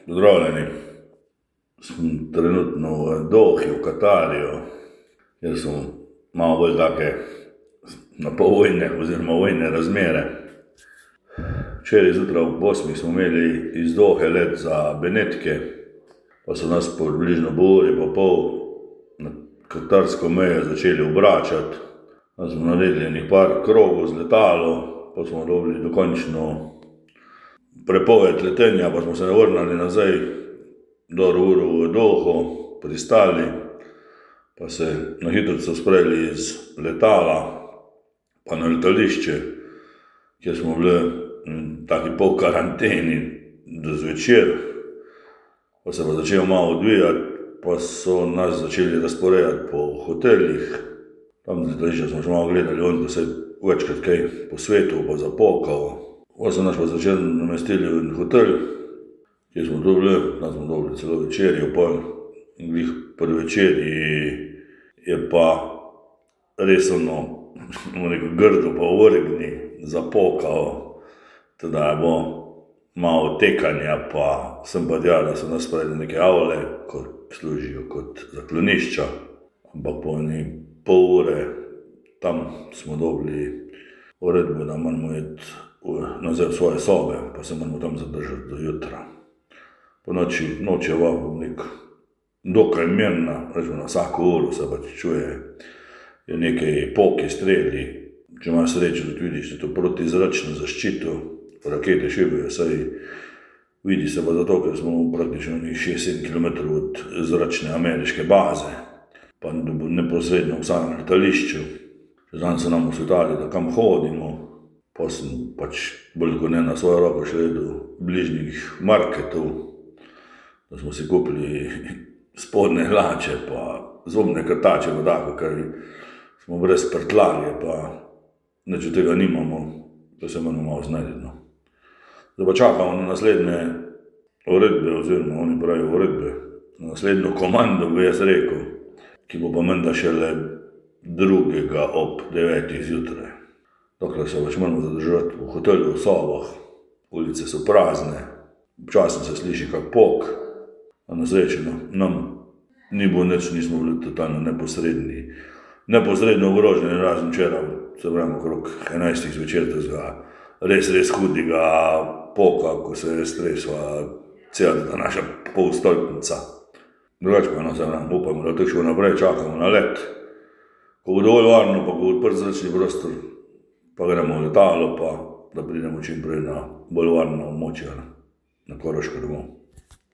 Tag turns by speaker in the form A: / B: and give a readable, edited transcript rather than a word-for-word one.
A: Pozdravljeni. Sem trenutno v Dohi, v Katarju, kjer so malo bolj take napovojne oziroma vojne razmere. Včeraj zjutraj ob 8 smo imeli iz Dohe let za Benetke, pa so nas približno po uri pa pol na katarsko mejo začeli obračati. Pa smo naredili nekaj par krogov z letalo, pa smo dobili dokončno prepoved letenja, pa smo se vrnili nazaj do uro v Doho, pristali, pa se na hitrico sprejeli iz letala, pa na letališče, kjer smo bili taki pol karanteni do zvečer, pa se pa začel malo odvijati, pa so nas začeli razporejati po hotelih. Tam z letališča smo še malo gledali, on pa se večkrat kaj po svetu pa zapokal. Pa so nas pa začeli namestili v hotel, kjer smo tu bili, tam smo dobili celo večerjo, pol in glih pri večerji je pa res grdo pa vrgni zapokal, teda je bilo malo tekanja, pa sem pa tja, da so nas spravili neke avle, kot služijo kot zaklonišča, ampak po pol ure tam smo dobili uredbo, da moramo iti nazaj v svoje sobe, pa se moramo tam zadržati do jutra. Po noč je nek dokaj mirna, rečemo na vsako uro se pač čuje, je nekaj poki streli, če imaš srečo, da vidiš, da je to protizračno zaščito, rakete šibajo, saj vidi se pa zato, ker smo praktično 6-7 km od zračne ameriške baze, pa neposredno v samem letališču. Zdaj so nam osvetali, da kam hodimo, pa sem pač bolj kot ne na svojo roko šli do bližnjih marketov, da smo si kupili spodne hlače, pa zobne krtače, pa tako, ker smo brez prtlarje, pa nič od tega nimamo, da se moramo malo znajti. Zdaj pa čakamo na naslednje uredbe, oziroma oni pravijo uredbe, na naslednjo komando, bi jaz rekel, ki bo pa menda šele 2. ob 9. zjutraj. Dokler se pač moramo zadržati v hotelu, v sobah, ulice so prazne, občasno se sliši kak pok, a na srečo nam ni bilo nič, nismo bili totalno neposredno ogroženi, razen včeraj, se pravimo, okrog 11. zvečer, tega res hudega poka, ko se je res stresla cela naša polstolpnica. Drugače pa se pravimo, upamo, da tako še naprej čakamo na let, ko bo dovolj varno, pa ko bo odprt zračni prostor, pa gremo v letalo, pa da pridemo čim prej na bolj varno območje, na Koroško domov.